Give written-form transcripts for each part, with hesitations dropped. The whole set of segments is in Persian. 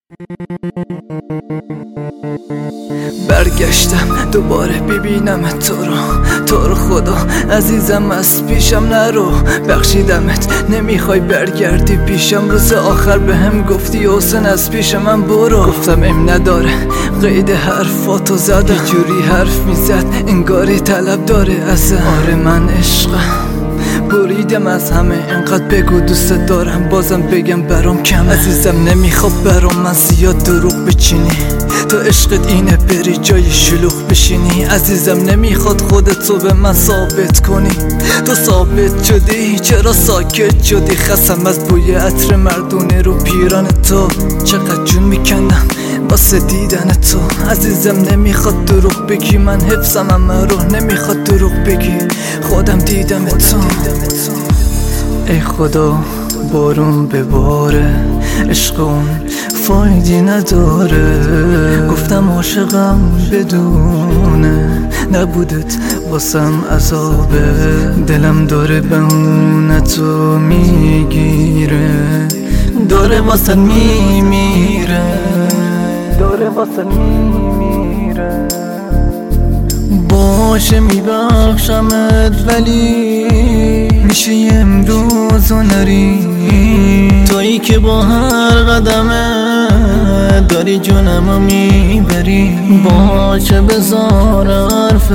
برگشتم دوباره ببینم تو رو خدا عزیزم از پیشم نرو. بخشیدمت نمیخوای برگردی پیشم. روز آخر به هم گفتی حسین از پیش من برو. گفتم ام نداره قید حرفاتو زدم. یه جوری حرف میزد انگاری طلب داره ازم. آره من عشقم بریدم از همه. انقدر بگو دوست دارم بازم بگم برام کمه. عزیزم نمیخواد برام من زیاد دروغ بچینی. تو عشقت اینه بری جای شلوغ بشینی. عزیزم نمیخواد خودتو به من ثابت کنی. تو ثابت شدی چرا ساکت شدی؟ خستم از بوی عطر مردونه رو پیران تو. چقدر جون میکندم واسه دیدن تو. عزیزم نمیخواد دروغ بگی من حفظم همه رو. نمیخواد دروغ بگی خودم دیدم تو. ای خدا بارون بباره عشق اون فایدی نداره. گفتم عاشقم بدونه نبودت واسم عذابه. دلم داره بهونتو میگیره. داره واسه میمیره. داره واسه میمیره. باشه میبخشمت ولی میشه امروز و نری. تویی که با هر قدمه داری جونمو میبری. باشه بذار حرف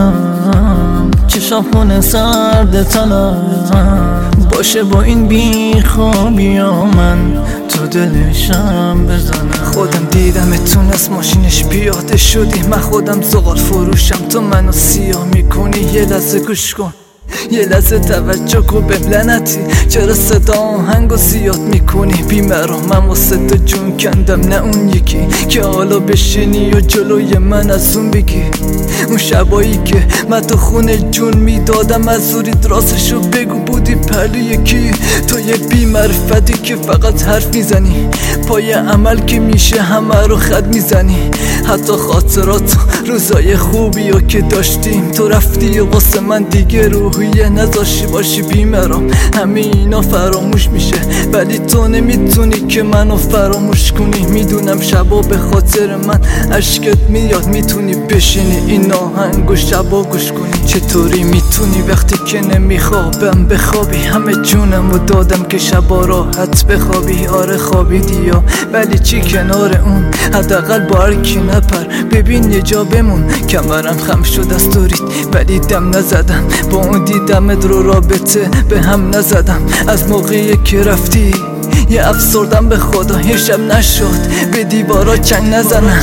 زنم چشم خونه سرد تنم. باشه با این بیخوابی من تو دلشم بزنم. خودم دیدمتون از ماشینش پیاده شدی. من خودم زغال فروشم تو منو سیاه میکنی. یه لحظه گوش کن یه لحظه توجه کن به لعنتی. چرا صدا آهنگو زیاد میکنی؟ بیمرام من واسه تو جون کندم نه اون یکی که حالا بشینی و جلوی من از اون بگی. اون شبایی که من تو خونه جون میدادم از زورید راستشو بگو بودی پهلو یکی. تو یه بی‌معرفتی که فقط حرف میزنی. پای عمل که میشه همه رو خط میزنی. حتی خاطرات روزای خوبی رو که داشتیم تو رفتی و واسه من دیگه روحیه نذاشی باشی. بیمرام همه اینا فراموش میشه ولی تو نمیتونی که منو فراموش کنی. میدونم شبا به خاطر من اشکت میاد. میتونی بشینی این آهنگو شبا گوش کنی. چطوری میتونی وقتی که نمیخوابم بخوابی؟ همه جونمو دادم که شبا راحت بخوابی. آره خوابیدی یا ولی چی کنار اون؟ حداقل با هر کی نپر ببین یه جا بمون. کمرم خم شد از دورید ولی دم نزدم. با اون دیدمت رو رابطه به هم نزدم. از موقعی که رفتی یه افسردم به خدا. یه شب نشد به دیوارا چنگ نزنم.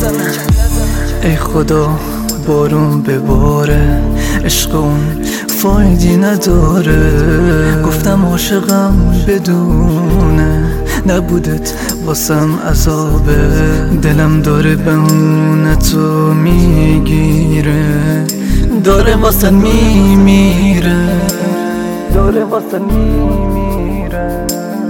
ای خدا بارون بباره عشق اون فایدی نداره. گفتم عاشقم بدونه نبودت واسم عذابه. دلم داره بهونتو میگیره. داره واسه میمیره. داره واسه میمیره.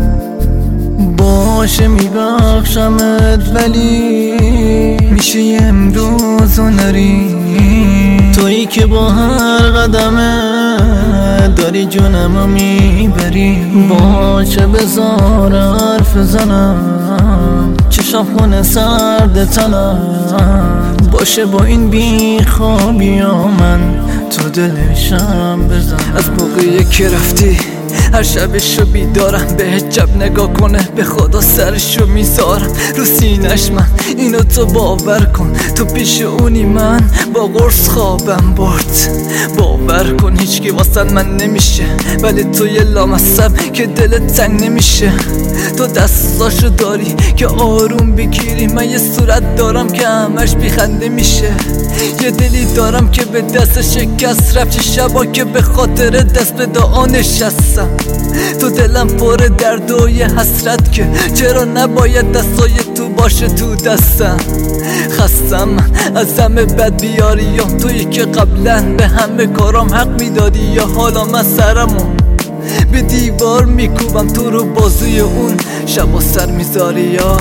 باشه میبخشمت ولی میشه امروز و نری. تویی که با هر قدمه داری جونمو میبری. باشه بذار حرف زنم چشم خونه سرد تنم. باشه با این بیخوابی من تو دلشم بزن. از موقعی که رفتی هر شبشو بیدارم به حجاب نگاه کنه به خدا سرشو میذارم رو سینش. من اینو تو باور کن تو پیش اونی من با قرص خوابم برد. باور کن هیچکی واسد من نمیشه ولی تو یه لامصب که دلت تنگ نمیشه. تو دستاشو داری که آروم بگیری. من یه صورت دارم که همش بیخنده میشه. یه دلی دارم که به دست شکست رفت. شبا که به خاطر دست به دعا نشستم. تو دلم پر درد و یه حسرت که چرا نباید دستای تو باشه تو دستم. خستم از همه بد بیاری یا تویی که قبلا به همه کارام حق میدادی. یا حالا من سرمو به دیوار میکوبم تو رو بازوی اون شبا سر میذاری. یا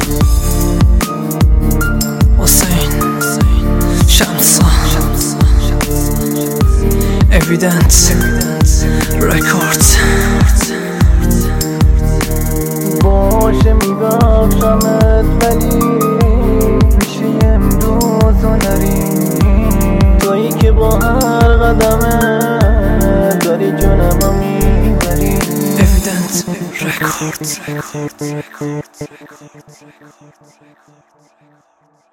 حسین شمسان Evidence Records. باشه میبخشمت با هر قدمه داری جونمو میبری. Evident Records.